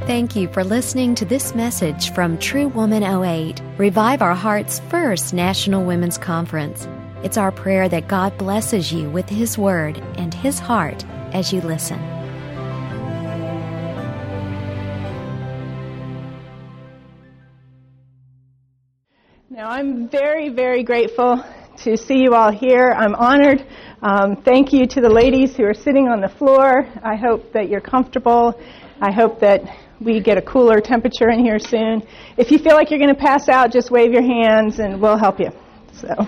Thank you for listening to this message from True Woman 08, Revive Our Hearts First National Women's Conference. It's our prayer that God blesses you with His Word and His heart as you listen. Now, I'm very, very grateful to see you all here. I'm honored. Thank you to the ladies who are sitting on the floor. I hope that you're comfortable. I hope that we get a cooler temperature in here soon. If you feel like you're going to pass out, just wave your hands and we'll help you. So,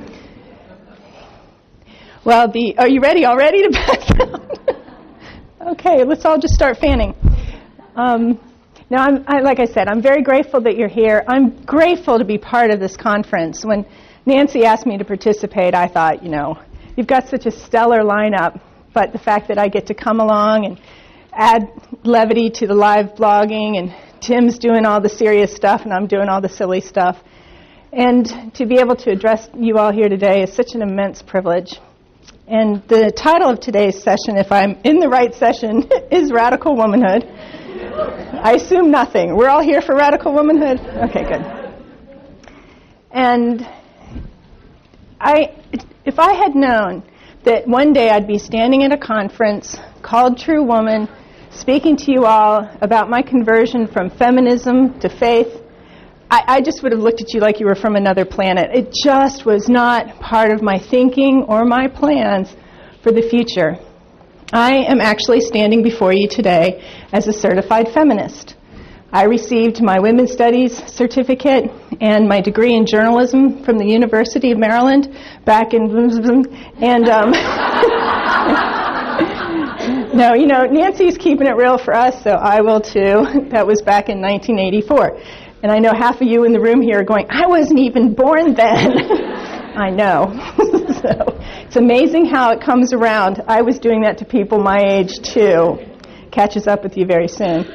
well, are you ready already to pass out? Okay, let's all just start fanning. Now, like I said, I'm very grateful that you're here. I'm grateful to be part of this conference. When Nancy asked me to participate, I thought, you've got such a stellar lineup, but the fact that I get to come along and add levity to the live blogging, and Tim's doing all the serious stuff and I'm doing all the silly stuff, and to be able to address you all here today is such an immense privilege. And the title of today's session, if I'm in the right session, is Radical Womanhood. I assume nothing. We're all here for radical womanhood? Okay, good. And if I had known that one day I'd be standing at a conference called True Woman, speaking to you all about my conversion from feminism to faith, I just would have looked at you like you were from another planet. It just was not part of my thinking or my plans for the future. I am actually standing before you today as a certified feminist. I received my Women's Studies certificate and my degree in journalism from the University of Maryland back in... And, no, Nancy's keeping it real for us, so I will too. That was back in 1984. And I know half of you in the room here are going, I wasn't even born then. I know. So it's amazing how it comes around. I was doing that to people my age too. Catches up with you very soon.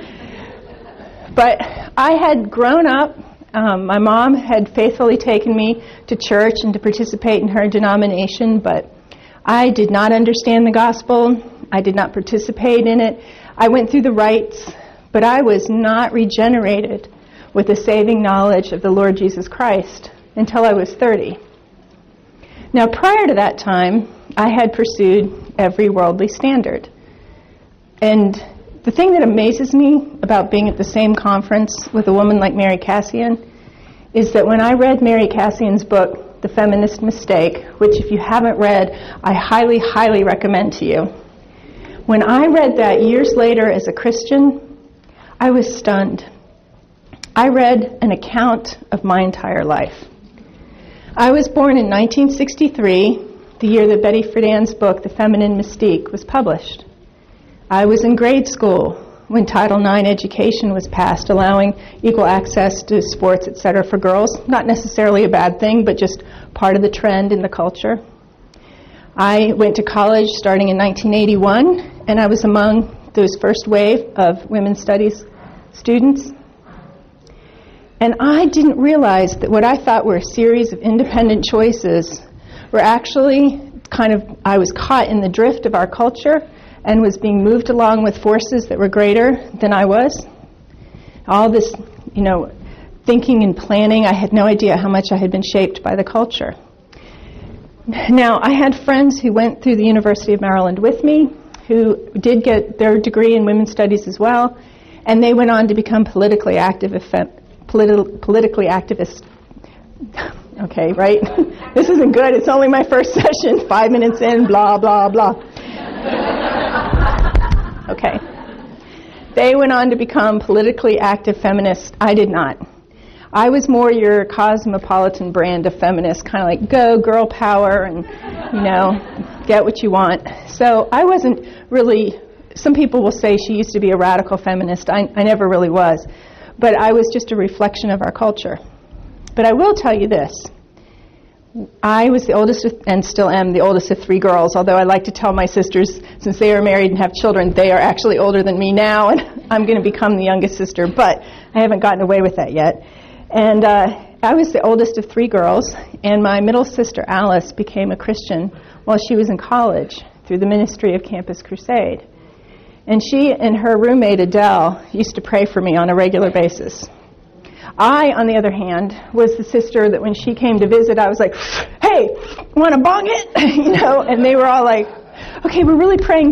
But I had grown up. My mom had faithfully taken me to church and to participate in her denomination, but I did not understand the gospel. I did not participate in it. I went through the rites, but I was not regenerated with the saving knowledge of the Lord Jesus Christ until I was 30. Now, prior to that time, I had pursued every worldly standard. And the thing that amazes me about being at the same conference with a woman like Mary Kassian is that when I read Mary Kassian's book, The Feminist Mistake, which if you haven't read, I highly, highly recommend to you. When I read that years later as a Christian, I was stunned. I read an account of my entire life. I was born in 1963, the year that Betty Friedan's book, The Feminine Mystique, was published. I was in grade school when Title IX education was passed, allowing equal access to sports, etc. for girls. Not necessarily a bad thing, but just part of the trend in the culture. I went to college starting in 1981, and I was among those first wave of women's studies students. And I didn't realize that what I thought were a series of independent choices were actually I was caught in the drift of our culture and was being moved along with forces that were greater than I was. All this, thinking and planning, I had no idea how much I had been shaped by the culture. Now, I had friends who went through the University of Maryland with me, who did get their degree in women's studies as well, and they went on to become politically activist. Okay, right? This isn't good. It's only my first session, 5 minutes in, blah, blah, blah. Okay. They went on to become politically active feminists. I did not. I was more your cosmopolitan brand of feminist, kind of like go, girl power, and, get what you want. So I wasn't really, some people will say she used to be a radical feminist. I never really was. But I was just a reflection of our culture. But I will tell you this. I was the oldest, and still am the oldest of 3 girls, although I like to tell my sisters, since they are married and have children, they are actually older than me now, and I'm going to become the youngest sister, but I haven't gotten away with that yet. And I was the oldest of 3 girls, and my middle sister, Alice, became a Christian while she was in college through the ministry of Campus Crusade. And she and her roommate, Adele, used to pray for me on a regular basis. I, on the other hand, was the sister that when she came to visit, I was like, hey, want to bong it? And they were all like, okay, we're really praying.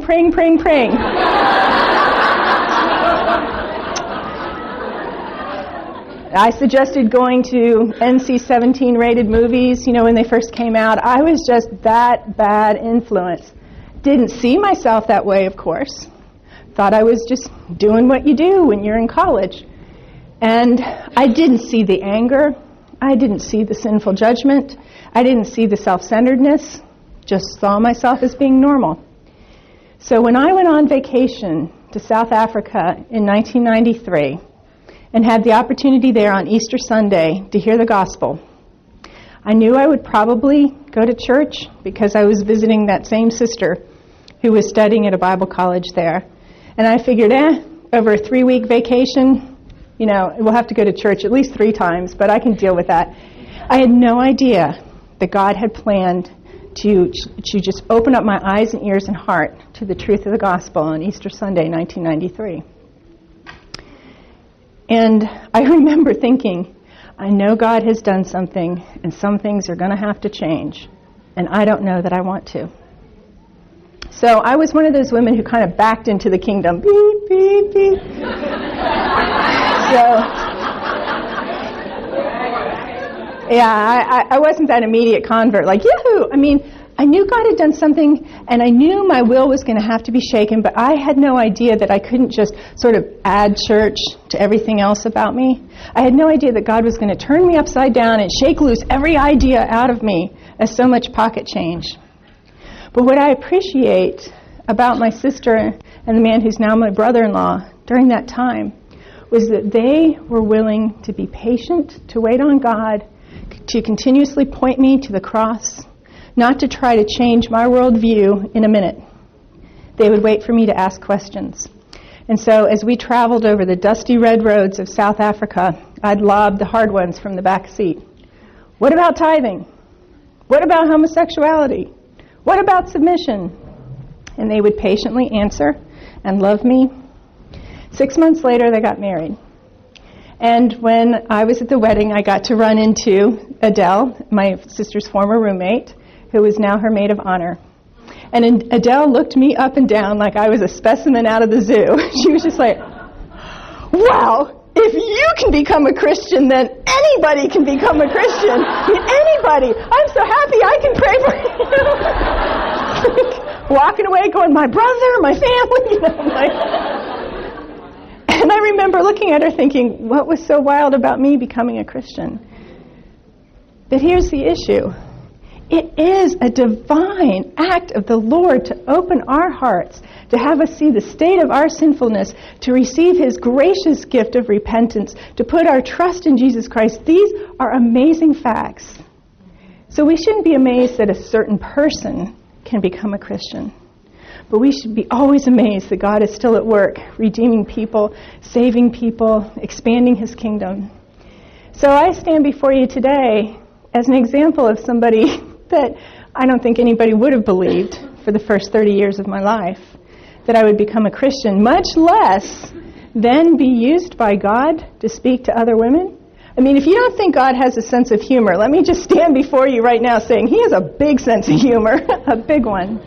I suggested going to NC-17 rated movies, when they first came out. I was just that bad influence. Didn't see myself that way, of course. Thought I was just doing what you do when you're in college. And I didn't see the anger. I didn't see the sinful judgment. I didn't see the self-centeredness. Just saw myself as being normal. So when I went on vacation to South Africa in 1993 and had the opportunity there on Easter Sunday to hear the gospel, I knew I would probably go to church because I was visiting that same sister who was studying at a Bible college there. And I figured, over a 3-week vacation, we'll have to go to church at least 3 times, but I can deal with that. I had no idea that God had planned to just open up my eyes and ears and heart to the truth of the gospel on Easter Sunday, 1993. And I remember thinking, I know God has done something, and some things are going to have to change, and I don't know that I want to. So I was one of those women who kind of backed into the kingdom. Beep, beep, beep. I wasn't that immediate convert, like, yahoo! I knew God had done something, and I knew my will was going to have to be shaken, but I had no idea that I couldn't just sort of add church to everything else about me. I had no idea that God was going to turn me upside down and shake loose every idea out of me as so much pocket change. But what I appreciate about my sister and the man who's now my brother-in-law during that time was that they were willing to be patient, to wait on God, to continuously point me to the cross, not to try to change my worldview in a minute. They would wait for me to ask questions. And so as we traveled over the dusty red roads of South Africa, I'd lob the hard ones from the back seat. What about tithing? What about homosexuality? What about submission? And they would patiently answer and love me. 6 months later, they got married. And when I was at the wedding, I got to run into Adele, my sister's former roommate, who is now her maid of honor. And Adele looked me up and down like I was a specimen out of the zoo. She was just like, wow, if you can become a Christian, then anybody can become a Christian. Anybody. I'm so happy I can pray for you. Walking away going, my brother, my family, And I remember looking at her thinking, what was so wild about me becoming a Christian? But here's the issue. It is a divine act of the Lord to open our hearts, to have us see the state of our sinfulness, to receive His gracious gift of repentance, to put our trust in Jesus Christ. These are amazing facts. So we shouldn't be amazed that a certain person can become a Christian. But we should be always amazed that God is still at work, redeeming people, saving people, expanding His kingdom. So I stand before you today as an example of somebody that I don't think anybody would have believed for the first 30 years of my life, that I would become a Christian, much less then be used by God to speak to other women. If you don't think God has a sense of humor, let me just stand before you right now saying He has a big sense of humor, a big one.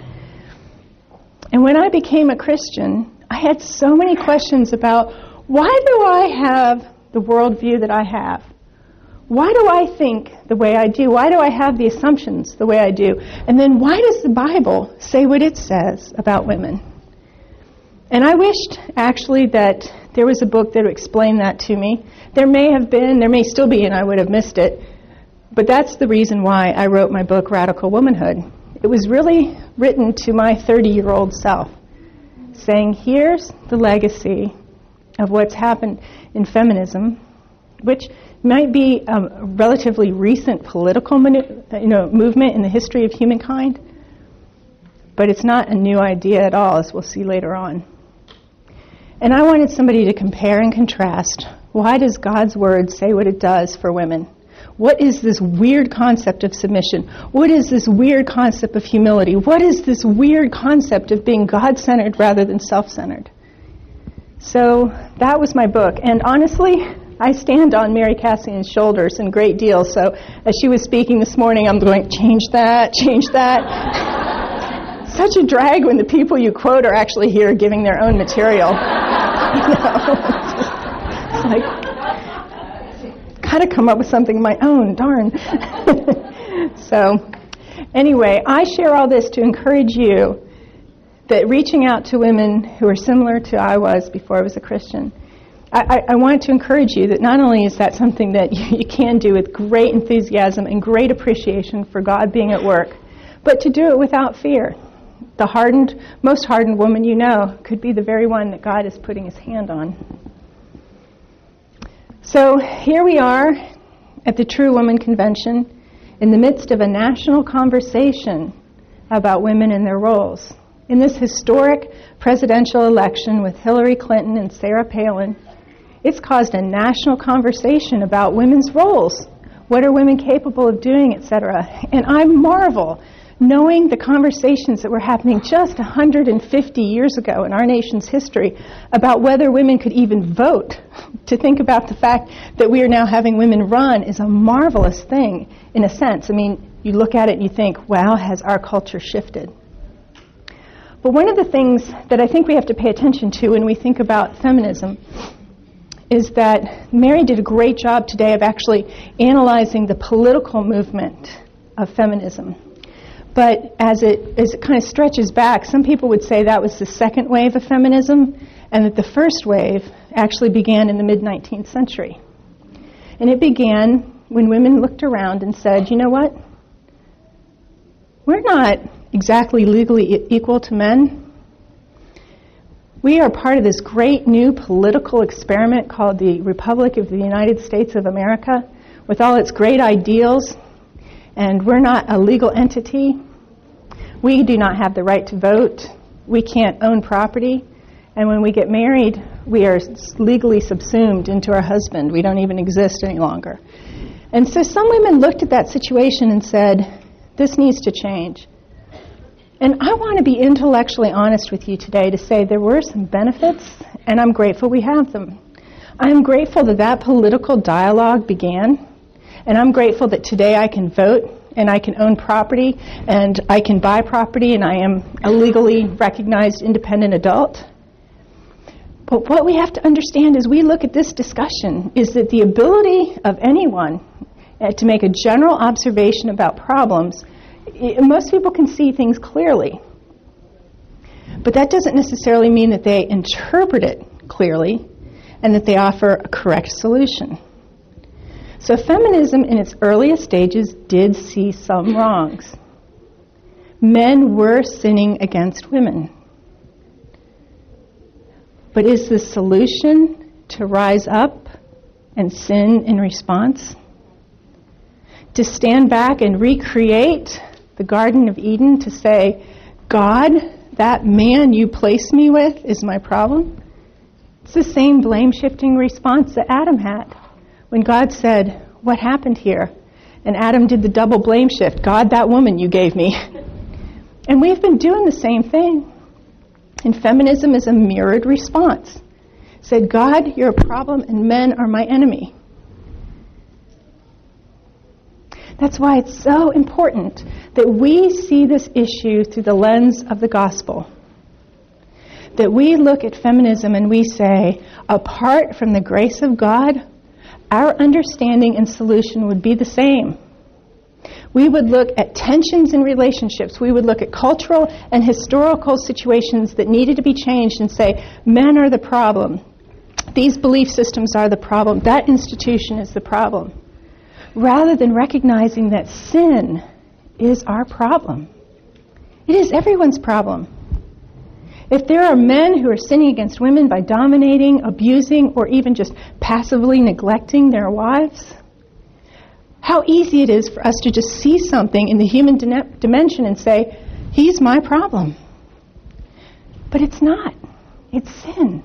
And when I became a Christian, I had so many questions about, why do I have the worldview that I have? Why do I think the way I do? Why do I have the assumptions the way I do? And then why does the Bible say what it says about women? And I wished, actually, that there was a book that would explain that to me. There may have been, there may still be, and I would have missed it. But that's the reason why I wrote my book, Radical Womanhood. It was really written to my 30-year-old self, saying, here's the legacy of what's happened in feminism, which might be a relatively recent political movement in the history of humankind, but it's not a new idea at all, as we'll see later on. And I wanted somebody to compare and contrast. Why does God's Word say what it does for women? What is this weird concept of submission? What is this weird concept of humility? What is this weird concept of being God-centered rather than self-centered? So that was my book. And honestly, I stand on Mary Cassian's shoulders in great deal. So as she was speaking this morning, I'm going, change that, change that. Such a drag when the people you quote are actually here giving their own material. It's like, gotta come up with something of my own, darn. So anyway, I share all this to encourage you that reaching out to women who are similar to I was before I was a Christian, I wanted to encourage you that not only is that something that you can do with great enthusiasm and great appreciation for God being at work, but to do it without fear. The most hardened woman you know could be the very one that God is putting his hand on. So here we are at the True Woman Convention in the midst of a national conversation about women and their roles. In this historic presidential election with Hillary Clinton and Sarah Palin, it's caused a national conversation about women's roles. What are women capable of doing, etc. And I marvel, knowing the conversations that were happening just 150 years ago in our nation's history about whether women could even vote. To think about the fact that we are now having women run is a marvelous thing, in a sense. I mean, you look at it and you think, wow, has our culture shifted? But one of the things that I think we have to pay attention to when we think about feminism is that Mary did a great job today of actually analyzing the political movement of feminism. But as it kind of stretches back, some people would say that was the second wave of feminism, and that the first wave actually began in the mid-19th century. And it began when women looked around and said, you know what? We're not exactly legally equal to men. We are part of this great new political experiment called the Republic of the United States of America, with all its great ideals, and we're not a legal entity. We do not have the right to vote. We can't own property. And when we get married, we are legally subsumed into our husband. We don't even exist any longer. And so some women looked at that situation and said, this needs to change. And I want to be intellectually honest with you today to say there were some benefits, and I'm grateful we have them. I'm grateful that that political dialogue began, and I'm grateful that today I can vote, and I can own property, and I can buy property, and I am a legally recognized independent adult. But what we have to understand as we look at this discussion is that the ability of anyone to make a general observation about problems, most people can see things clearly. But that doesn't necessarily mean that they interpret it clearly and that they offer a correct solution. So feminism in its earliest stages did see some wrongs. Men were sinning against women. But is the solution to rise up and sin in response? To stand back and recreate the Garden of Eden, to say, God, that man you placed me with is my problem? It's the same blame-shifting response that Adam had when God said, what happened here? And Adam did the double blame shift. God, that woman you gave me. And we've been doing the same thing. And feminism is a mirrored response. It said, God, you're a problem and men are my enemy. That's why it's so important that we see this issue through the lens of the gospel. That we look at feminism and we say, apart from the grace of God, our understanding and solution would be the same. We would look at tensions in relationships. We would look at cultural and historical situations that needed to be changed and say, men are the problem. These belief systems are the problem. That institution is the problem. Rather than recognizing that sin is our problem. It is everyone's problem. If there are men who are sinning against women by dominating, abusing, or even just passively neglecting their wives, how easy it is for us to just see something in the human dimension and say, he's my problem. But it's not. It's sin.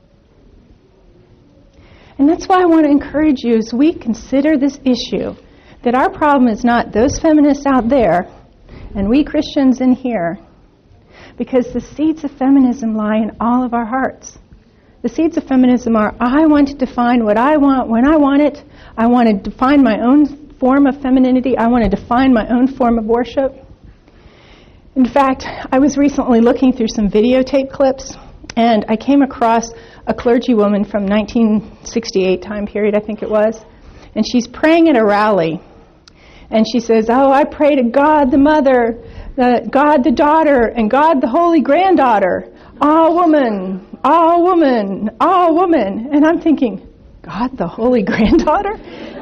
And that's why I want to encourage you as we consider this issue, that our problem is not those feminists out there and we Christians in here, because the seeds of feminism lie in all of our hearts. The seeds of feminism are, I want to define what I want when I want it. I want to define my own form of femininity. I want to define my own form of worship. In fact, I was recently looking through some videotape clips, and I came across a clergywoman from 1968 time period, I think it was, and she's praying at a rally. And she says, oh, I pray to God the Mother, God the Daughter, and God the Holy Granddaughter. All woman, all woman, all woman. And I'm thinking, God the Holy Granddaughter?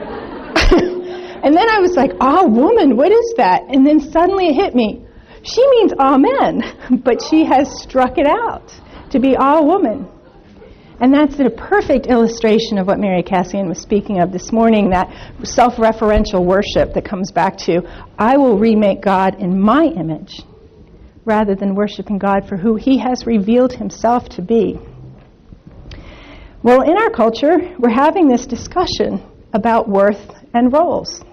And then I was like, all woman, what is that? And then suddenly it hit me. She means all men, but she has struck it out to be all woman. And that's a perfect illustration of what Mary Cassian was speaking of this morning, that self-referential worship that comes back to, I will remake God in my image, rather than worshiping God for who He has revealed Himself to be. Well, in our culture, we're having this discussion about worth and roles.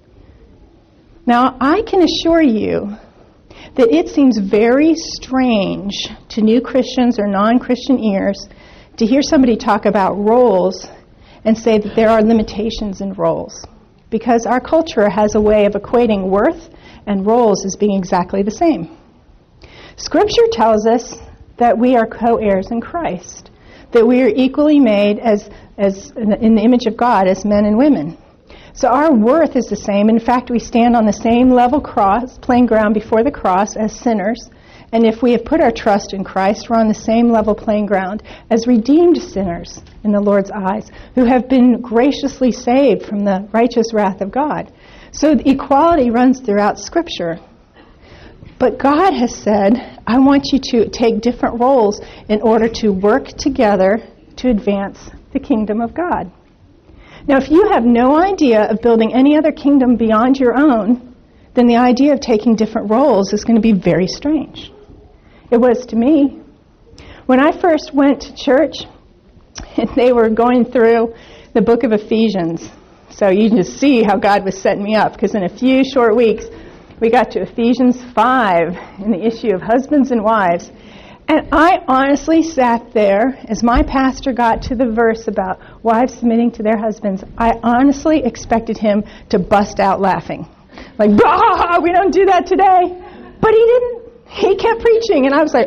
Now, I can assure you that it seems very strange to new Christians or non-Christian ears to hear somebody talk about roles and say that there are limitations in roles, because our culture has a way of equating worth and roles as being exactly the same. Scripture tells us that we are co-heirs in Christ, that we are equally made as in the image of God as men and women. So our worth is the same. In fact, we stand on the same level playing ground before the cross as sinners. And if we have put our trust in Christ, we're on the same level playing ground as redeemed sinners in the Lord's eyes, who have been graciously saved from the righteous wrath of God. So the equality runs throughout Scripture. But God has said, I want you to take different roles in order to work together to advance the kingdom of God. Now, if you have no idea of building any other kingdom beyond your own, then the idea of taking different roles is going to be very strange. It was to me. When I first went to church, they were going through the book of Ephesians. So you can just see how God was setting me up, because in a few short weeks, we got to Ephesians 5 in the issue of husbands and wives. And I honestly sat there as my pastor got to the verse about wives submitting to their husbands. I honestly expected him to bust out laughing. Like, bah, we don't do that today. But he didn't. He kept preaching, and I was like,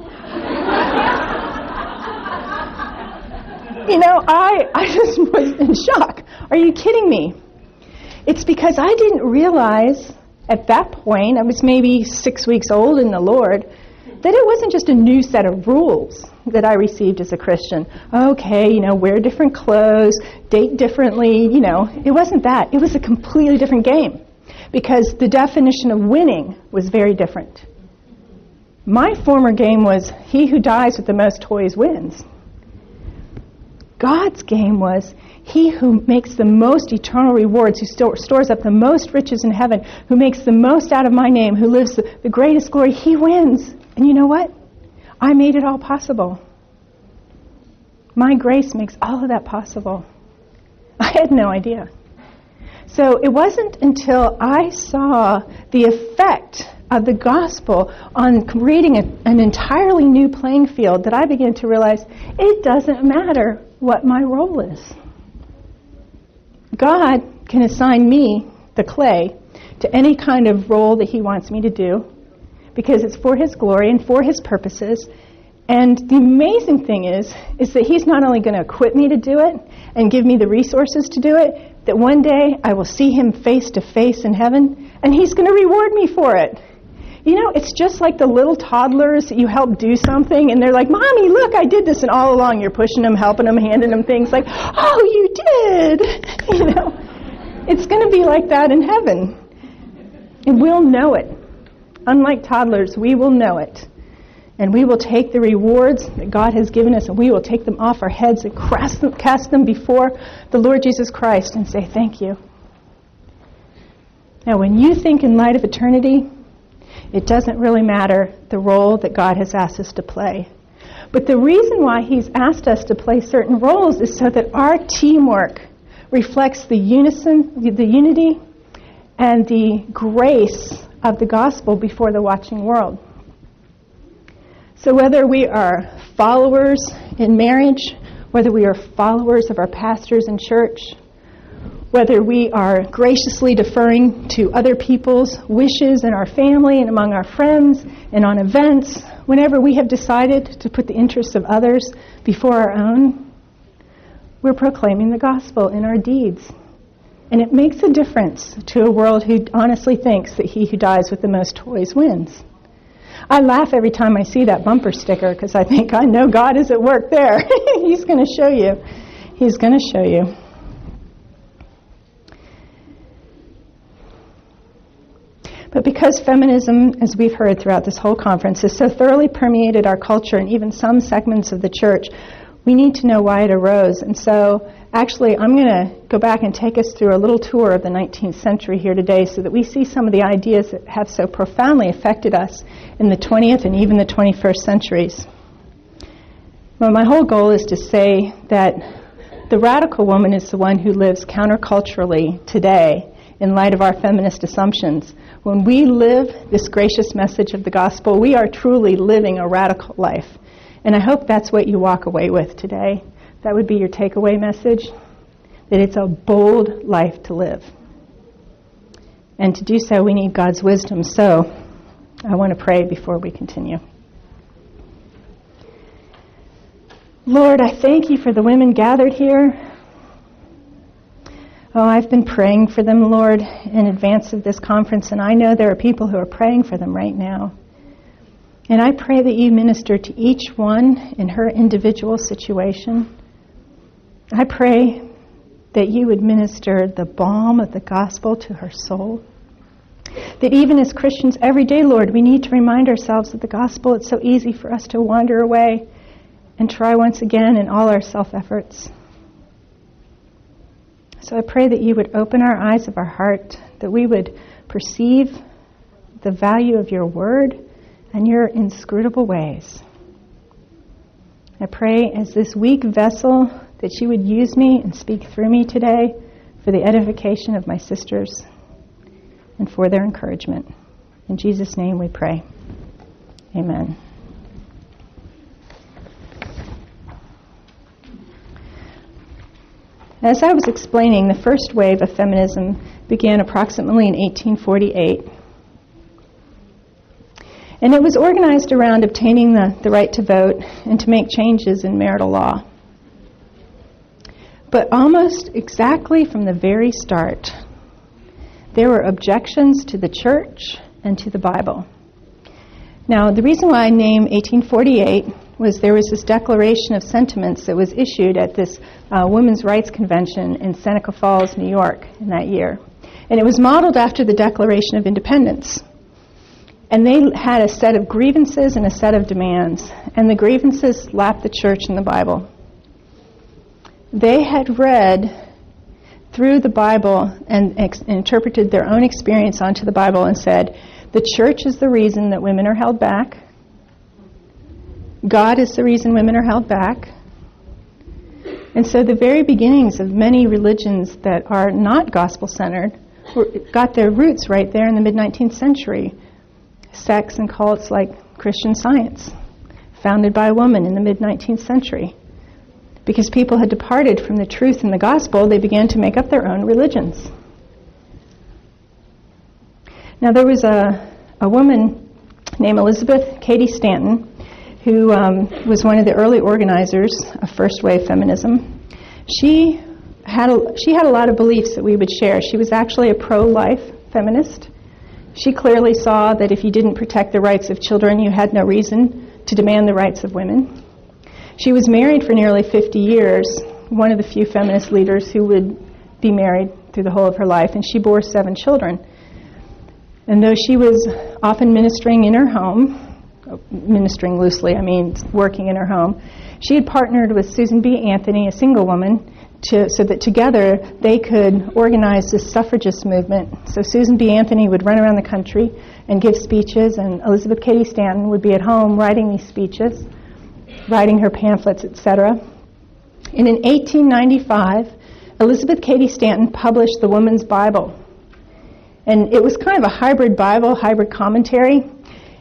I just was in shock. Are you kidding me? It's because I didn't realize at that point, I was maybe 6 weeks old in the Lord, that it wasn't just a new set of rules that I received as a Christian. Okay, wear different clothes, date differently, It wasn't that. It was a completely different game, because the definition of winning was very different. My former game was, he who dies with the most toys wins. God's game was, he who makes the most eternal rewards, who stores up the most riches in heaven, who makes the most out of my name, who lives the greatest glory, he wins. And you know what? I made it all possible. My grace makes all of that possible. I had no idea. So it wasn't until I saw the effect of the gospel on creating an entirely new playing field that I began to realize it doesn't matter what my role is. God can assign me, the clay, to any kind of role that He wants me to do, because it's for His glory and for His purposes. And the amazing thing is that He's not only going to equip me to do it and give me the resources to do it, that one day I will see Him face to face in heaven, and He's going to reward me for it. It's just like the little toddlers that you help do something, and they're like, Mommy, look, I did this, and all along you're pushing them, helping them, handing them things like, oh, you did! It's going to be like that in heaven. And we'll know it. Unlike toddlers, we will know it. And we will take the rewards that God has given us, and we will take them off our heads and cast them before the Lord Jesus Christ and say, thank you. Now, when you think in light of eternity, it doesn't really matter the role that God has asked us to play. But the reason why He's asked us to play certain roles is so that our teamwork reflects the unity and the grace of the gospel before the watching world. So whether we are followers in marriage, whether we are followers of our pastors in church, whether we are graciously deferring to other people's wishes in our family and among our friends and on events, whenever we have decided to put the interests of others before our own, we're proclaiming the gospel in our deeds. And it makes a difference to a world who honestly thinks that he who dies with the most toys wins. I laugh every time I see that bumper sticker because I think, I know God is at work there. He's going to show you. He's going to show you. But because feminism, as we've heard throughout this whole conference, has so thoroughly permeated our culture and even some segments of the church, we need to know why it arose. And so, actually, I'm going to go back and take us through a little tour of the 19th century here today so that we see some of the ideas that have so profoundly affected us in the 20th and even the 21st centuries. Well, my whole goal is to say that the radical woman is the one who lives counterculturally today in light of our feminist assumptions. When we live this gracious message of the gospel, we are truly living a radical life. And I hope that's what you walk away with today. That would be your takeaway message, that it's a bold life to live. And to do so, we need God's wisdom. So I want to pray before we continue. Lord, I thank you for the women gathered here. Oh, I've been praying for them, Lord, in advance of this conference, and I know there are people who are praying for them right now. And I pray that you minister to each one in her individual situation. I pray that you would minister the balm of the gospel to her soul. That even as Christians every day, Lord, we need to remind ourselves of the gospel. It's so easy for us to wander away and try once again in all our self-efforts. So I pray that you would open our eyes of our heart, that we would perceive the value of your word and your inscrutable ways. I pray as this weak vessel that you would use me and speak through me today for the edification of my sisters and for their encouragement. In Jesus' name we pray. Amen. As I was explaining, the first wave of feminism began approximately in 1848. And it was organized around obtaining the right to vote and to make changes in marital law. But almost exactly from the very start, there were objections to the church and to the Bible. Now, the reason why I named 1848 was there was this declaration of sentiments that was issued at this Women's Rights Convention in Seneca Falls, New York, in that year. And it was modeled after the Declaration of Independence. And they had a set of grievances and a set of demands. And the grievances slapped the church and the Bible. They had read through the Bible and interpreted their own experience onto the Bible and said, the church is the reason that women are held back. God is the reason women are held back. And so the very beginnings of many religions that are not gospel-centered got their roots right there in the mid-19th century. Sects and cults like Christian Science, founded by a woman in the mid-19th century. Because people had departed from the truth in the gospel, they began to make up their own religions. Now there was a woman named Elizabeth Cady Stanton who was one of the early organizers of first wave feminism. She had a lot of beliefs that we would share. She was actually a pro-life feminist. She clearly saw that if you didn't protect the rights of children, you had no reason to demand the rights of women. She was married for nearly 50 years, one of the few feminist leaders who would be married through the whole of her life, and she bore 7 children. And though she was often ministering in her home, ministering loosely, I mean working in her home, she had partnered with Susan B. Anthony, a single woman, so that together they could organize this suffragist movement. So Susan B. Anthony would run around the country and give speeches, and Elizabeth Cady Stanton would be at home writing these speeches, writing her pamphlets, etc. And in 1895, Elizabeth Cady Stanton published the Woman's Bible. And it was kind of a hybrid Bible, hybrid commentary.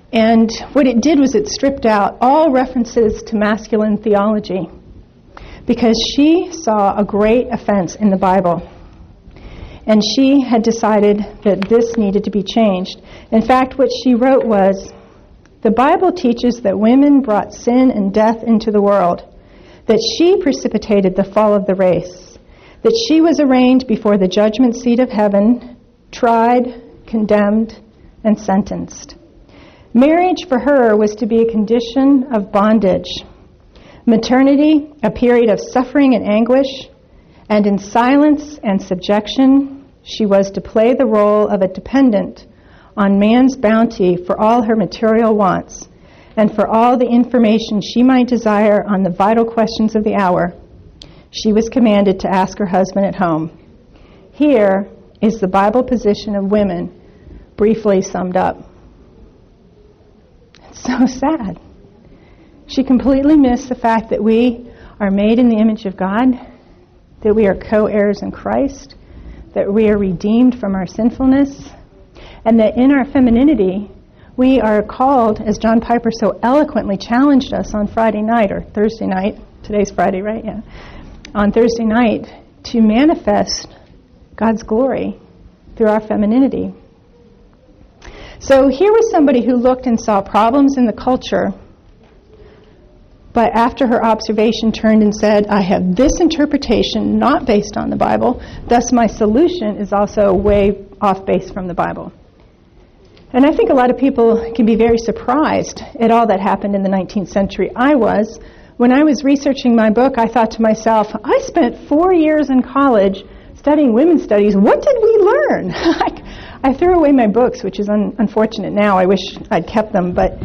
And what it did was it stripped out all references to masculine theology because she saw a great offense in the Bible. And she had decided that this needed to be changed. In fact, what she wrote was, "The Bible teaches that women brought sin and death into the world, that she precipitated the fall of the race, that she was arraigned before the judgment seat of heaven, tried, condemned, and sentenced. Marriage for her was to be a condition of bondage, maternity a period of suffering and anguish, and in silence and subjection she was to play the role of a dependent on man's bounty for all her material wants and for all the information she might desire on the vital questions of the hour. She was commanded to ask her husband at home." Here is the Bible position of women briefly summed up. It's so sad. She completely missed the fact that we are made in the image of God, that we are co-heirs in Christ, that we are redeemed from our sinfulness, and that in our femininity, we are called, as John Piper so eloquently challenged us on Friday night, or Thursday night, today's Friday, right? Yeah. On Thursday night, to manifest God's glory through our femininity. So here was somebody who looked and saw problems in the culture, but after her observation turned and said, "I have this interpretation not based on the Bible, thus my solution is also way off base from the Bible." And I think a lot of people can be very surprised at all that happened in the 19th century. I was. When I was researching my book, I thought to myself, I spent 4 years in college studying women's studies. What did we learn? I threw away my books, which is unfortunate now. I wish I'd kept them. But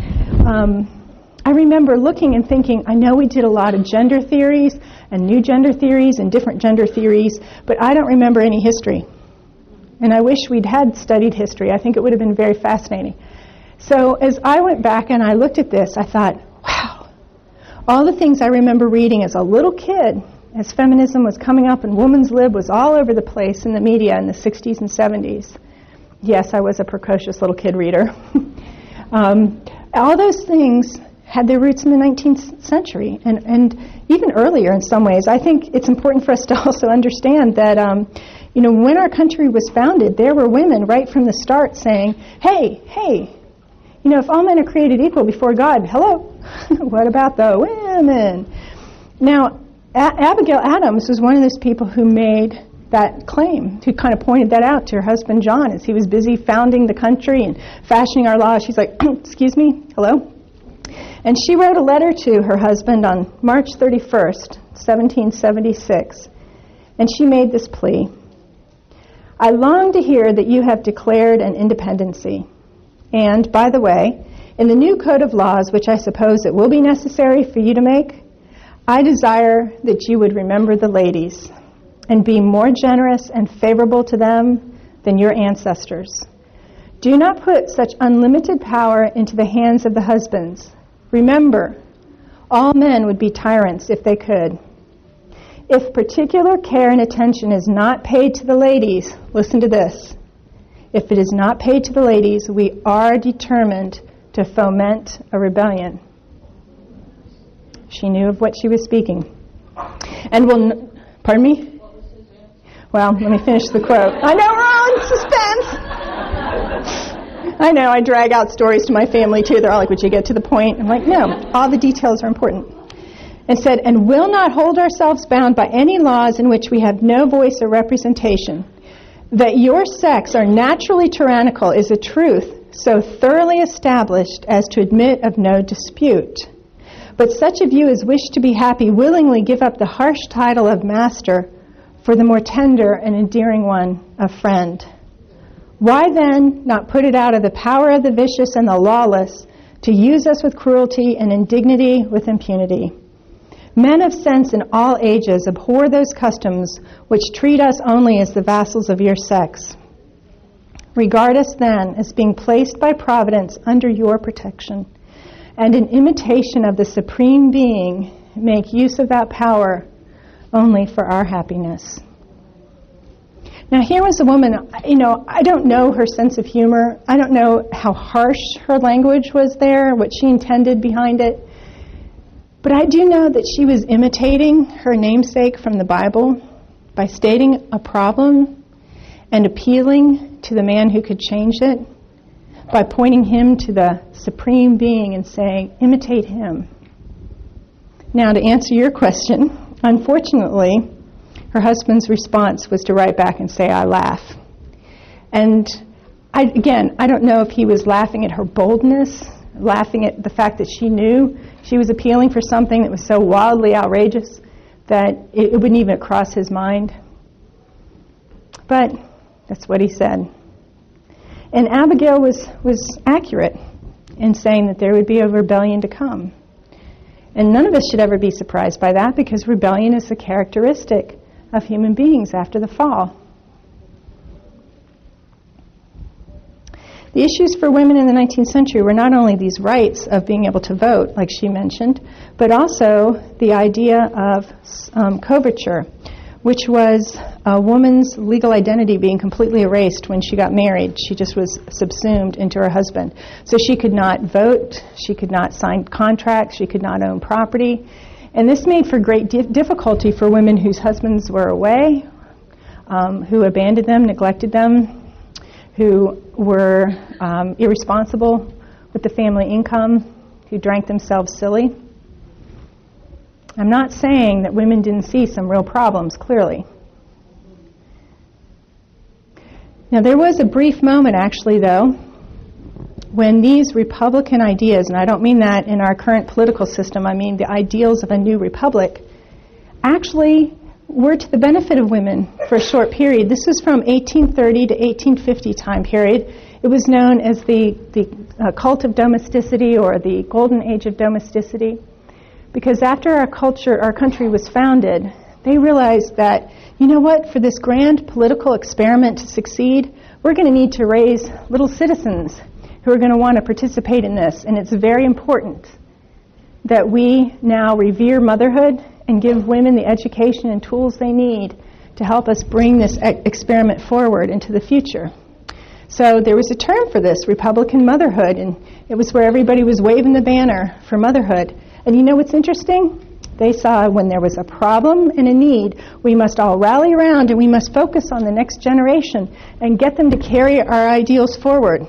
I remember looking and thinking, I know we did a lot of gender theories and new gender theories and different gender theories, but I don't remember any history. And I wish we'd had studied history. I think it would have been very fascinating. So as I went back and I looked at this, I thought, wow, all the things I remember reading as a little kid, as feminism was coming up and woman's lib was all over the place in the media in the 60s and 70s. Yes, I was a precocious little kid reader. All those things had their roots in the 19th century and even earlier in some ways. I think it's important for us to also understand that when our country was founded, there were women right from the start saying, hey, if all men are created equal before God, hello, what about the women? Now, Abigail Adams was one of those people who made that claim, who kind of pointed that out to her husband John as he was busy founding the country and fashioning our laws. She's like, excuse me, hello? And she wrote a letter to her husband on March 31st, 1776, and she made this plea. "I long to hear that you have declared an independency. And, by the way, in the new code of laws, which I suppose it will be necessary for you to make, I desire that you would remember the ladies and be more generous and favorable to them than your ancestors. Do not put such unlimited power into the hands of the husbands. Remember, all men would be tyrants if they could. If particular care and attention is not paid to the ladies," listen to this, "if it is not paid to the ladies, we are determined to foment a rebellion." She knew of what she was speaking. And pardon me? Well, let me finish the quote. I know, we're all in suspense. I know, I drag out stories to my family too. They're all like, would you get to the point? I'm like, no, all the details are important. And said, "And will not hold ourselves bound by any laws in which we have no voice or representation. That your sex are naturally tyrannical is a truth so thoroughly established as to admit of no dispute. But such of you as wish to be happy willingly give up the harsh title of master for the more tender and endearing one of friend. Why then not put it out of the power of the vicious and the lawless to use us with cruelty and indignity with impunity? Men of sense in all ages abhor those customs which treat us only as the vassals of your sex. Regard us then as being placed by Providence under your protection, and in imitation of the Supreme Being, make use of that power only for our happiness." Now here was a woman, I don't know her sense of humor. I don't know how harsh her language was there, what she intended behind it. But I do know that she was imitating her namesake from the Bible by stating a problem and appealing to the man who could change it, by pointing him to the supreme being and saying, imitate him. Now, to answer your question, unfortunately, her husband's response was to write back and say, I laugh. And I don't know if he was laughing at her boldness, laughing at the fact that she knew she was appealing for something that was so wildly outrageous that it wouldn't even cross his mind. But that's what he said. And Abigail was accurate in saying that there would be a rebellion to come. And none of us should ever be surprised by that, because rebellion is a characteristic of human beings after the fall. The issues for women in the 19th century were not only these rights of being able to vote, like she mentioned, but also the idea of coverture, which was a woman's legal identity being completely erased when she got married. She just was subsumed into her husband. So she could not vote, she could not sign contracts, she could not own property. And this made for great difficulty for women whose husbands were away, who abandoned them, neglected them, who were irresponsible with the family income, who drank themselves silly. I'm not saying that women didn't see some real problems, clearly. Now, there was a brief moment, actually, though, when these Republican ideas, and I don't mean that in our current political system, I mean the ideals of a new republic, actually were to the benefit of women for a short period. This was from 1830 to 1850 time period. It was known as the cult of domesticity, or the golden age of domesticity. Because after our country was founded, they realized that, you know what, for this grand political experiment to succeed, we're going to need to raise little citizens who are going to want to participate in this. And it's very important that we now revere motherhood and give women the education and tools they need to help us bring this experiment forward into the future. So there was a term for this, Republican motherhood, and it was where everybody was waving the banner for motherhood. And you know what's interesting? They saw when there was a problem and a need, we must all rally around and we must focus on the next generation and get them to carry our ideals forward.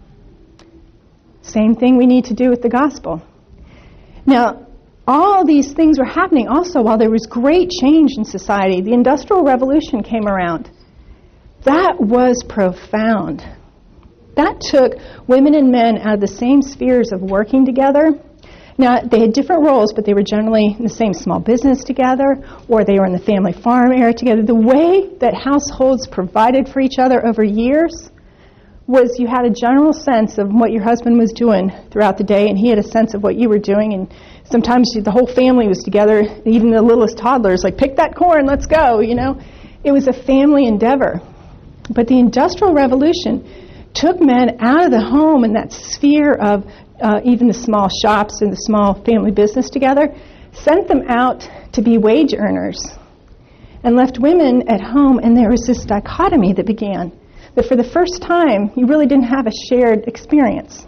Same thing we need to do with the gospel. Now, all these things were happening also while there was great change in society. The Industrial Revolution came around. That was profound. That took women and men out of the same spheres of working together. Now, they had different roles, but they were generally in the same small business together, or they were in the family farm area together. The way that households provided for each other over years was you had a general sense of what your husband was doing throughout the day, and he had a sense of what you were doing, and sometimes the whole family was together, even the littlest toddlers, like, pick that corn, let's go, you know. It was a family endeavor. But the Industrial Revolution took men out of the home and that sphere of even the small shops and the small family business together, sent them out to be wage earners, and left women at home. And there was this dichotomy that began, that for the first time, you really didn't have a shared experience.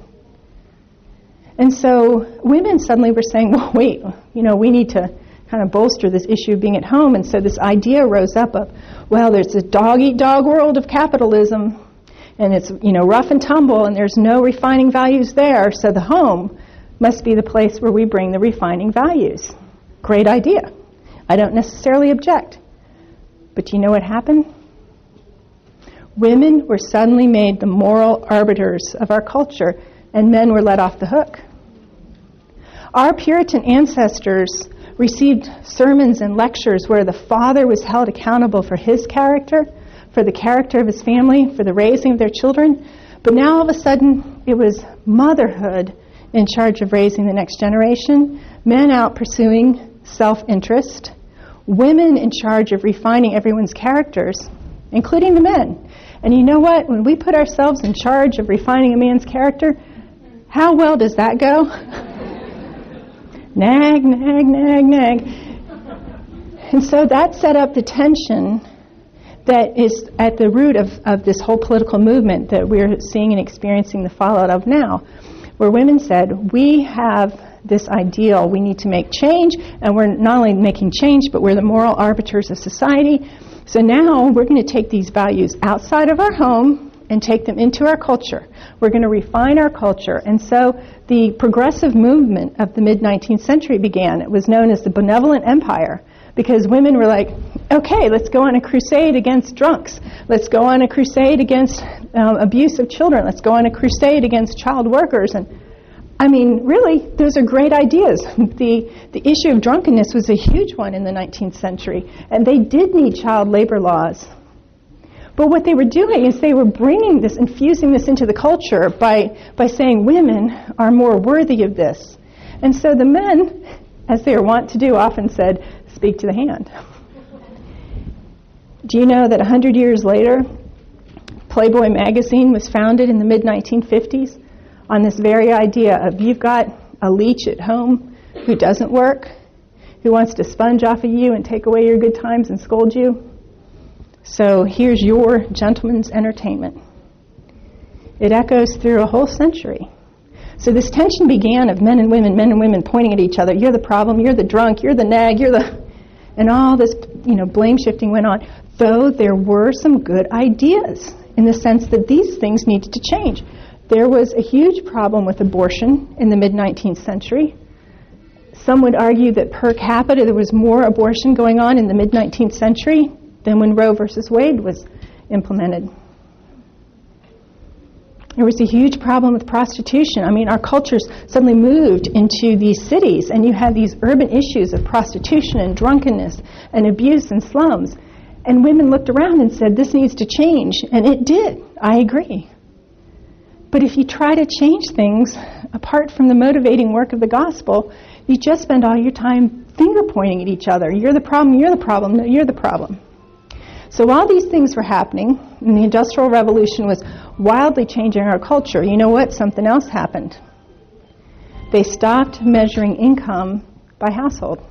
And so women suddenly were saying, well, wait, we need to kind of bolster this issue of being at home. And so this idea rose up of, well, there's this dog-eat-dog world of capitalism, and it's, rough and tumble, and there's no refining values there, so the home must be the place where we bring the refining values. Great idea. I don't necessarily object. But do you know what happened? Women were suddenly made the moral arbiters of our culture, and men were let off the hook. Our Puritan ancestors received sermons and lectures where the father was held accountable for his character, for the character of his family, for the raising of their children. But now all of a sudden, it was motherhood in charge of raising the next generation, men out pursuing self-interest, women in charge of refining everyone's characters, including the men. And you know what? When we put ourselves in charge of refining a man's character, how well does that go? Nag, nag, nag, nag. And so that set up the tension that is at the root of this whole political movement that we're seeing and experiencing the fallout of now, where women said, we have this ideal, we need to make change, and we're not only making change, but we're the moral arbiters of society. So now we're going to take these values outside of our home and take them into our culture. We're going to refine our culture. And so the progressive movement of the mid-19th century began. It was known as the Benevolent Empire, because women were like, okay, let's go on a crusade against drunks. Let's go on a crusade against abuse of children. Let's go on a crusade against child workers. And I mean, really, those are great ideas. The issue of drunkenness was a huge one in the 19th century, and they did need child labor laws. But what they were doing is they were bringing this, infusing this into the culture by saying women are more worthy of this. And so the men, as they are wont to do, often said, speak to the hand. Do you know that 100 years later, Playboy magazine was founded in the mid-1950s on this very idea of you've got a leech at home who doesn't work, who wants to sponge off of you and take away your good times and scold you? So here's your gentleman's entertainment. It echoes through a whole century. So this tension began of men and women pointing at each other. You're the problem, you're the drunk, you're the nag, you're the... And all this, blame shifting went on. Though there were some good ideas in the sense that these things needed to change. There was a huge problem with abortion in the mid-19th century. Some would argue that per capita there was more abortion going on in the mid-19th century than when Roe versus Wade was implemented. There was a huge problem with prostitution. I mean, our cultures suddenly moved into these cities, and you had these urban issues of prostitution and drunkenness and abuse and slums. And women looked around and said, this needs to change. And it did. I agree. But if you try to change things apart from the motivating work of the gospel, you just spend all your time finger pointing at each other. You're the problem, you're the problem, no, you're the problem. So while these things were happening, and the Industrial Revolution was wildly changing our culture, you know what? Something else happened. They stopped measuring income by household.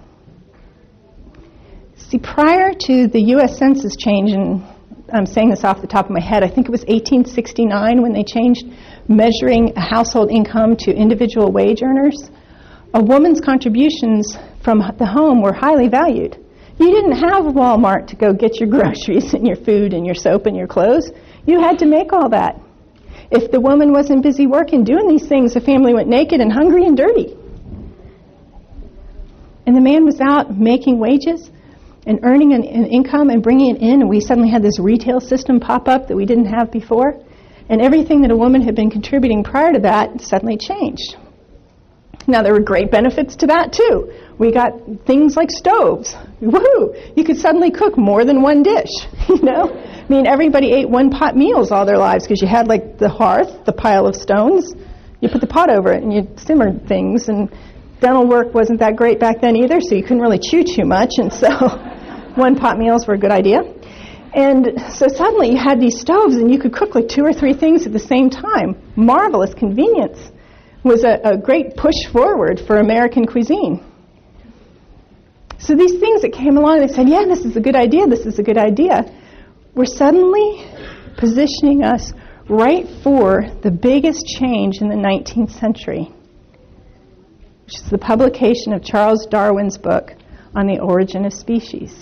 See, prior to the U.S. Census change, and I'm saying this off the top of my head, I think it was 1869 when they changed measuring a household income to individual wage earners, a woman's contributions from the home were highly valued. You didn't have Walmart to go get your groceries and your food and your soap and your clothes. You had to make all that. If the woman wasn't busy working, doing these things, the family went naked and hungry and dirty. And the man was out making wages and earning an income and bringing it in, and we suddenly had this retail system pop up that we didn't have before. And everything that a woman had been contributing prior to that suddenly changed. Now, there were great benefits to that, too. We got things like stoves. Woohoo! You could suddenly cook more than one dish, I mean, everybody ate one-pot meals all their lives because you had, like, the hearth, the pile of stones. You put the pot over it and you simmered things. And dental work wasn't that great back then either, so you couldn't really chew too much. And so one-pot meals were a good idea. And so suddenly you had these stoves and you could cook like 2 or 3 things at the same time. Marvelous convenience. Was a great push forward for American cuisine. So these things that came along, they said, yeah, this is a good idea, this is a good idea, were suddenly positioning us right for the biggest change in the 19th century, which is the publication of Charles Darwin's book on the origin of species.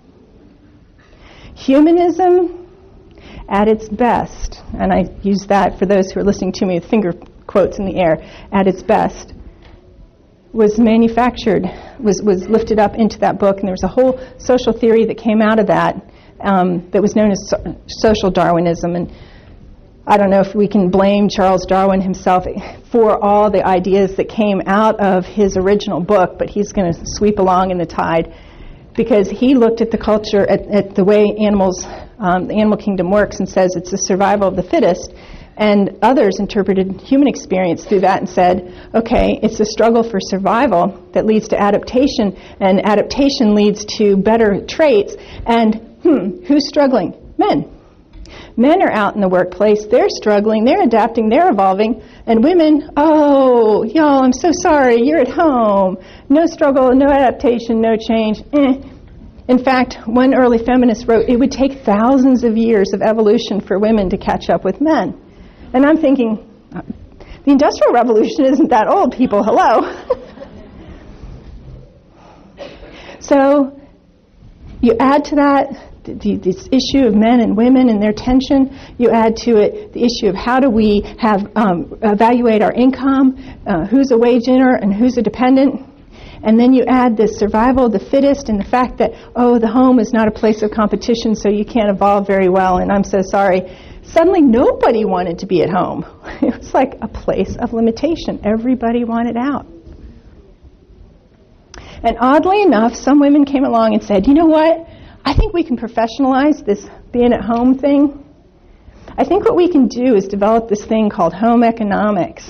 Humanism at its best, and I use that for those who are listening to me with finger quotes in the air, at its best, was manufactured, was lifted up into that book, and there was a whole social theory that came out of that that was known as social Darwinism. And I don't know if we can blame Charles Darwin himself for all the ideas that came out of his original book, but he's going to sweep along in the tide because he looked at the culture, at the way animals, the animal kingdom works, and says it's the survival of the fittest. And others interpreted human experience through that and said, okay, it's a struggle for survival that leads to adaptation, and adaptation leads to better traits. And who's struggling? Men. Men are out in the workplace. They're struggling. They're adapting. They're evolving. And women, oh, y'all, I'm so sorry. You're at home. No struggle, no adaptation, no change. In fact, one early feminist wrote, it would take thousands of years of evolution for women to catch up with men. And I'm thinking, the Industrial Revolution isn't that old, people. Hello. So you add to that this issue of men and women and their tension. You add to it the issue of how do we evaluate our income, who's a wage earner and who's a dependent. And then you add the survival of the fittest and the fact that, the home is not a place of competition, so you can't evolve very well, and I'm so sorry. Suddenly nobody wanted to be at home. It was like a place of limitation. Everybody wanted out. And oddly enough, some women came along and said, you know what? I think we can professionalize this being at home thing. I think what we can do is develop this thing called home economics.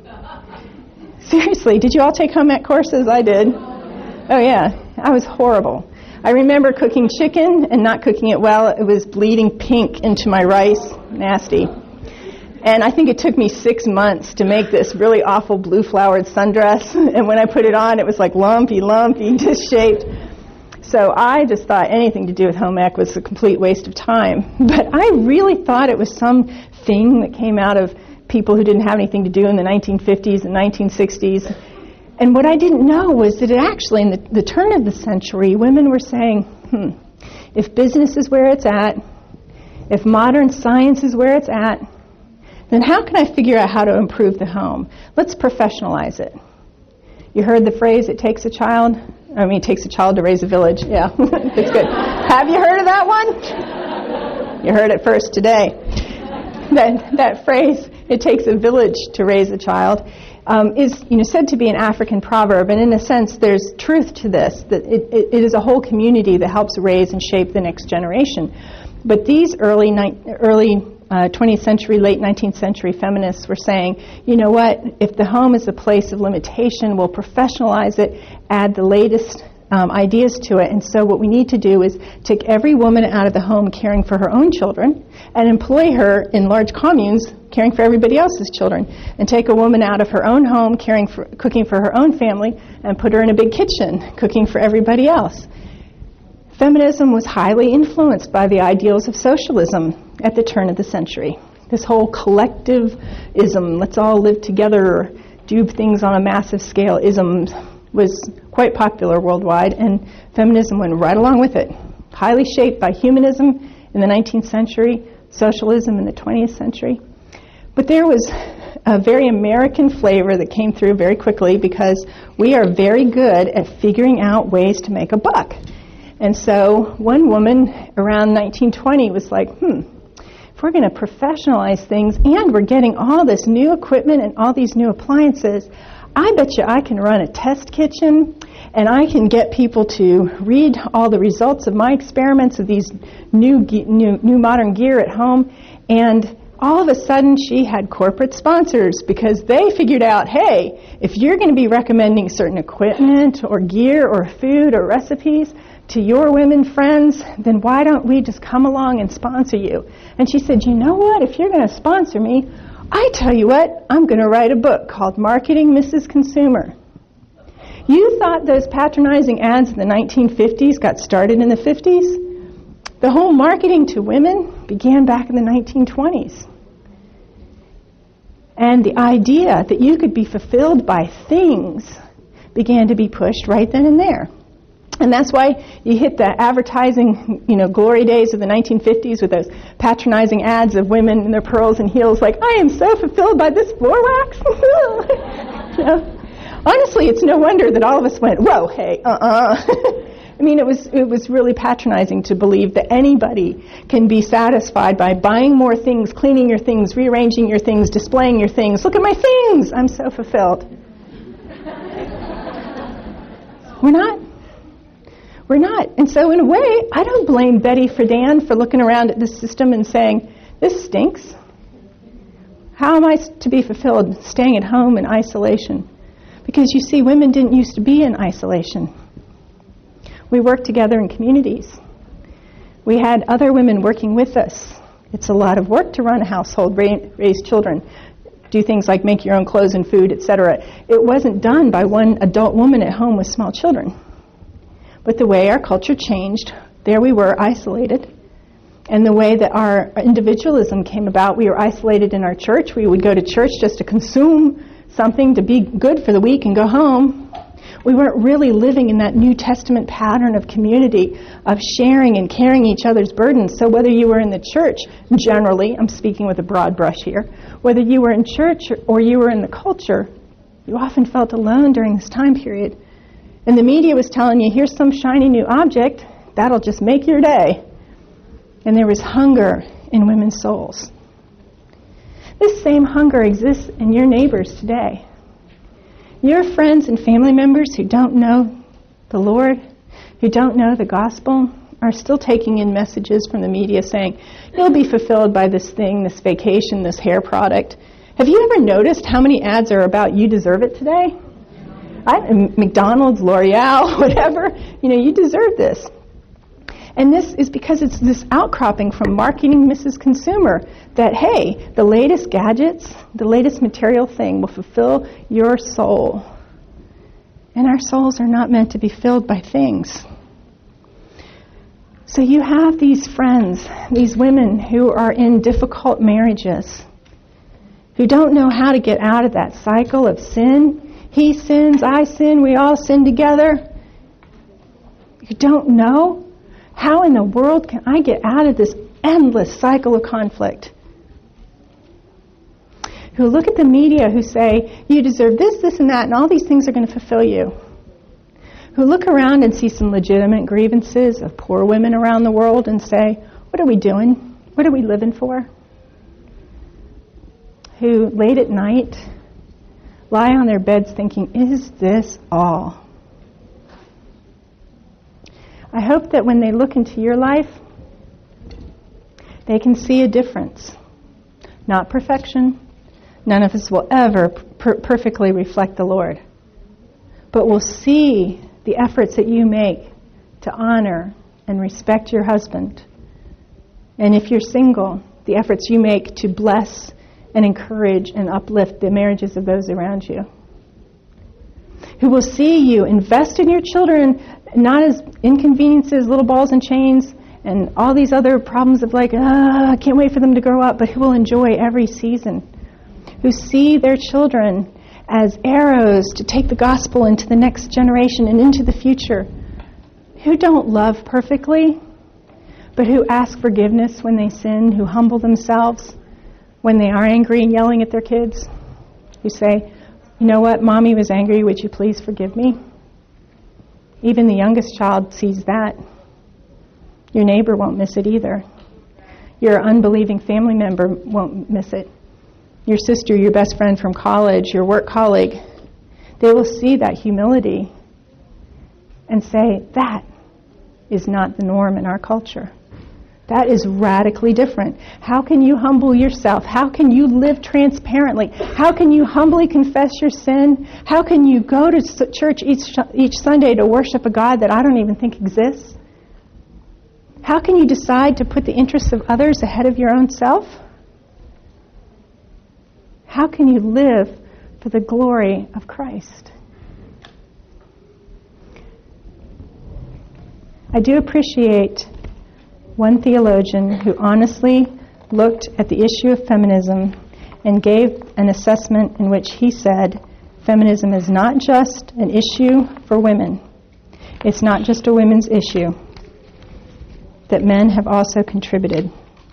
Seriously, did you all take home ec courses? I did. Oh yeah, I was horrible. I remember cooking chicken and not cooking it well. It was bleeding pink into my rice. Nasty. And I think it took me 6 months to make this really awful blue-flowered sundress. And when I put it on, it was like lumpy, disshaped. So I just thought anything to do with home ec was a complete waste of time. But I really thought it was some thing that came out of people who didn't have anything to do in the 1950s and 1960s. And what I didn't know was that it actually, in the turn of the century, women were saying, if business is where it's at, if modern science is where it's at, then how can I figure out how to improve the home? Let's professionalize it. You heard the phrase, it takes a child to raise a village. Yeah, it's good. Have you heard of that one? You heard it first today. That phrase, it takes a village to raise a child, is said to be an African proverb, and in a sense there's truth to this, that it is a whole community that helps raise and shape the next generation. But these early 20th century, late 19th century feminists were saying, you know what, if the home is a place of limitation, we'll professionalize it, add the latest ideas to it. And so what we need to do is take every woman out of the home caring for her own children and employ her in large communes caring for everybody else's children, and take a woman out of her own home cooking for her own family and put her in a big kitchen cooking for everybody else. Feminism was highly influenced by the ideals of socialism at the turn of the century. This whole collectivism, let's all live together or do things on a massive scale ism was quite popular worldwide, and feminism went right along with it. Highly shaped by humanism in the 19th century, socialism in the 20th century. But there was a very American flavor that came through very quickly because we are very good at figuring out ways to make a buck. And so one woman around 1920 was like, if we're going to professionalize things and we're getting all this new equipment and all these new appliances, I bet you I can run a test kitchen and I can get people to read all the results of my experiments of these new modern gear at home. And all of a sudden she had corporate sponsors because they figured out, hey, if you're going to be recommending certain equipment or gear or food or recipes to your women friends, then why don't we just come along and sponsor you? And she said, you know what, if you're going to sponsor me, I tell you what, I'm going to write a book called Marketing Mrs. Consumer. You thought those patronizing ads in the 1950s got started in the 50s? The whole marketing to women began back in the 1920s. And the idea that you could be fulfilled by things began to be pushed right then and there. And that's why you hit the advertising, glory days of the 1950s with those patronizing ads of women in their pearls and heels like, I am so fulfilled by this floor wax. Honestly, it's no wonder that all of us went, whoa, hey, I mean, it was really patronizing to believe that anybody can be satisfied by buying more things, cleaning your things, rearranging your things, displaying your things. Look at my things. I'm so fulfilled. We're not. We're not. And so in a way, I don't blame Betty Friedan for looking around at this system and saying, this stinks. How am I to be fulfilled staying at home in isolation? Because you see, women didn't used to be in isolation. We worked together in communities. We had other women working with us. It's a lot of work to run a household, raise children, do things like make your own clothes and food, etc. It wasn't done by one adult woman at home with small children. But the way our culture changed, there we were isolated. And the way that our individualism came about, we were isolated in our church. We would go to church just to consume something, to be good for the week and go home. We weren't really living in that New Testament pattern of community, of sharing and carrying each other's burdens. So whether you were in the church, generally, I'm speaking with a broad brush here, whether you were in church or you were in the culture, you often felt alone during this time period. And the media was telling you, here's some shiny new object, that'll just make your day. And there was hunger in women's souls. This same hunger exists in your neighbors today. Your friends and family members who don't know the Lord, who don't know the gospel, are still taking in messages from the media saying, you'll be fulfilled by this thing, this vacation, this hair product. Have you ever noticed how many ads are about you deserve it today? McDonald's, L'Oreal, whatever. You deserve this. And this is because it's this outcropping from marketing Mrs. Consumer that, hey, the latest gadgets, the latest material thing will fulfill your soul. And our souls are not meant to be filled by things. So you have these friends, these women who are in difficult marriages, who don't know how to get out of that cycle of sin. He sins, I sin, we all sin together. You don't know? How in the world can I get out of this endless cycle of conflict? Who look at the media who say, you deserve this, this, and that, and all these things are going to fulfill you. Who look around and see some legitimate grievances of poor women around the world and say, what are we doing? What are we living for? Who late at night lie on their beds thinking, is this all? I hope that when they look into your life, they can see a difference. Not perfection. None of us will ever perfectly reflect the Lord. But we'll see the efforts that you make to honor and respect your husband. And if you're single, the efforts you make to bless and encourage and uplift the marriages of those around you. Who will see you invest in your children, not as inconveniences, little balls and chains, and all these other problems of I can't wait for them to grow up, but who will enjoy every season. Who see their children as arrows to take the gospel into the next generation and into the future. Who don't love perfectly, but who ask forgiveness when they sin, who humble themselves when they are angry and yelling at their kids. Who say, you know what, Mommy was angry, would you please forgive me? Even the youngest child sees that. Your neighbor won't miss it either. Your unbelieving family member won't miss it. Your sister, your best friend from college, your work colleague, they will see that humility and say, that is not the norm in our culture. That is radically different. How can you humble yourself? How can you live transparently? How can you humbly confess your sin? How can you go to church each Sunday to worship a God that I don't even think exists? How can you decide to put the interests of others ahead of your own self? How can you live for the glory of Christ? I do appreciate one theologian who honestly looked at the issue of feminism and gave an assessment in which he said, feminism is not just an issue for women. It's not just a women's issue. That men have also contributed.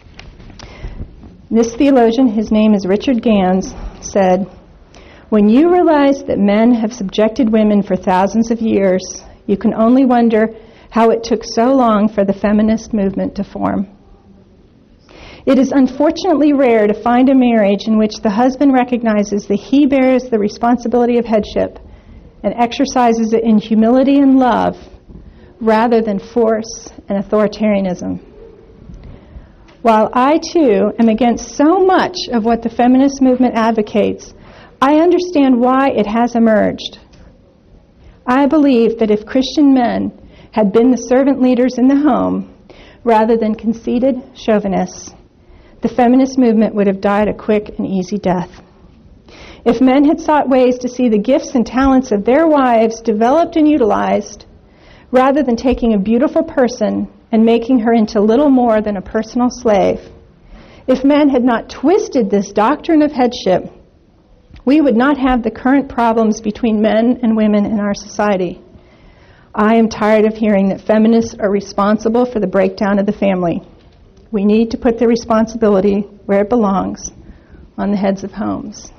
This theologian, his name is Richard Gans, said, when you realize that men have subjected women for thousands of years, you can only wonder how it took so long for the feminist movement to form. It is unfortunately rare to find a marriage in which the husband recognizes that he bears the responsibility of headship and exercises it in humility and love rather than force and authoritarianism. While I, too, am against so much of what the feminist movement advocates, I understand why it has emerged. I believe that if Christian men had been the servant leaders in the home, rather than conceited chauvinists, the feminist movement would have died a quick and easy death. If men had sought ways to see the gifts and talents of their wives developed and utilized, rather than taking a beautiful person and making her into little more than a personal slave. If men had not twisted this doctrine of headship, we would not have the current problems between men and women in our society. I am tired of hearing that feminists are responsible for the breakdown of the family. We need to put the responsibility where it belongs, on the heads of homes.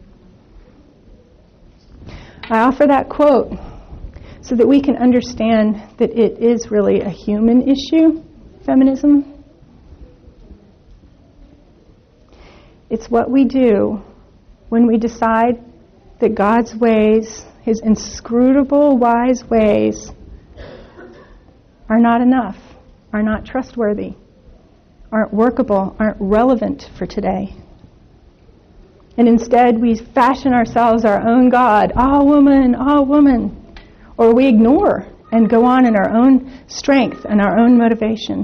I offer that quote so that we can understand that it is really a human issue, feminism. It's what we do when we decide that God's ways, His inscrutable, wise ways, are not enough, are not trustworthy, aren't workable, aren't relevant for today. And instead we fashion ourselves our own God, all woman, or we ignore and go on in our own strength and our own motivation.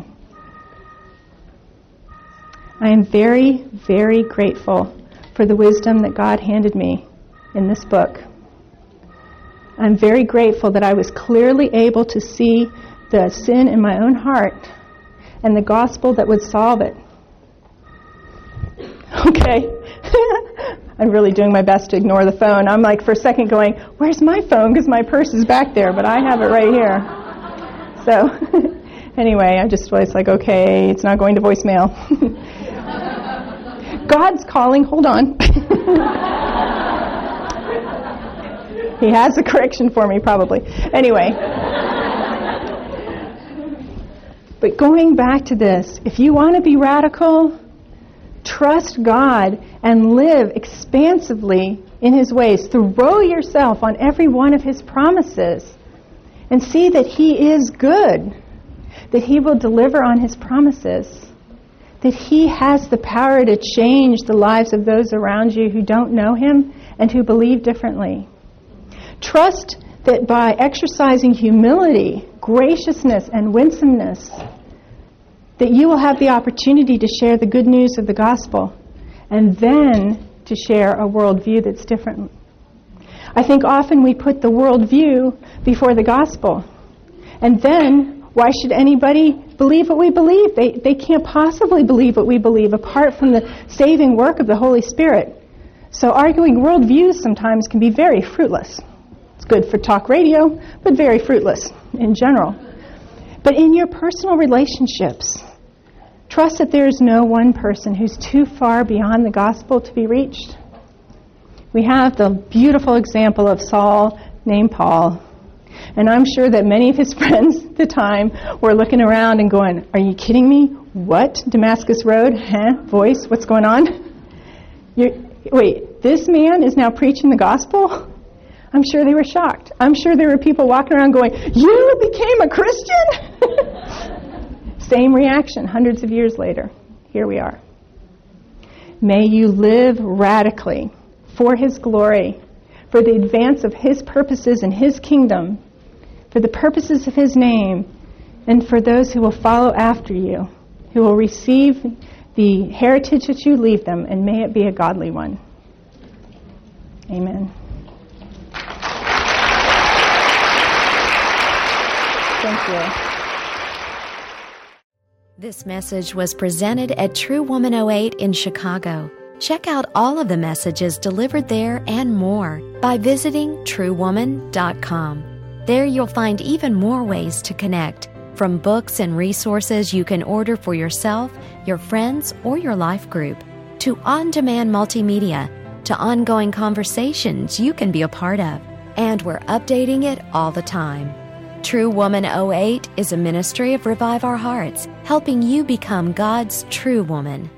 I am very, very grateful for the wisdom that God handed me in this book. I'm very grateful that I was clearly able to see the sin in my own heart and the gospel that would solve it. Okay. I'm really doing my best to ignore the phone. I'm like for a second going, where's my phone? Because my purse is back there, but I have it right here. So anyway, I just was like, okay, it's not going to voicemail. God's calling. Hold on. He has a correction for me, probably. Anyway. But going back to this, if you want to be radical, trust God and live expansively in His ways. Throw yourself on every one of His promises and see that He is good, that He will deliver on His promises, that He has the power to change the lives of those around you who don't know Him and who believe differently. Trust that by exercising humility, graciousness, and winsomeness, that you will have the opportunity to share the good news of the gospel and then to share a worldview that's different. I think often we put the worldview before the gospel. And then, why should anybody believe what we believe? They can't possibly believe what we believe apart from the saving work of the Holy Spirit. So arguing worldviews sometimes can be very fruitless. It's good for talk radio, but very fruitless in general. But in your personal relationships, trust that there is no one person who's too far beyond the gospel to be reached. We have the beautiful example of Saul named Paul. And I'm sure that many of his friends at the time were looking around and going, are you kidding me? What? Damascus Road? Voice? What's going on? Wait, this man is now preaching the gospel? I'm sure they were shocked. I'm sure there were people walking around going, you became a Christian? Same reaction hundreds of years later. Here we are. May you live radically for His glory, for the advance of His purposes in His kingdom, for the purposes of His name, and for those who will follow after you, who will receive the heritage that you leave them, and may it be a godly one. Amen. Thank you. This message was presented at True Woman 08 in Chicago. Check out all of the messages delivered there and more by visiting truewoman.com. There you'll find even more ways to connect, from books and resources you can order for yourself, your friends, or your life group, to on-demand multimedia, to ongoing conversations you can be a part of. And we're updating it all the time. True Woman 08 is a ministry of Revive Our Hearts, helping you become God's true woman.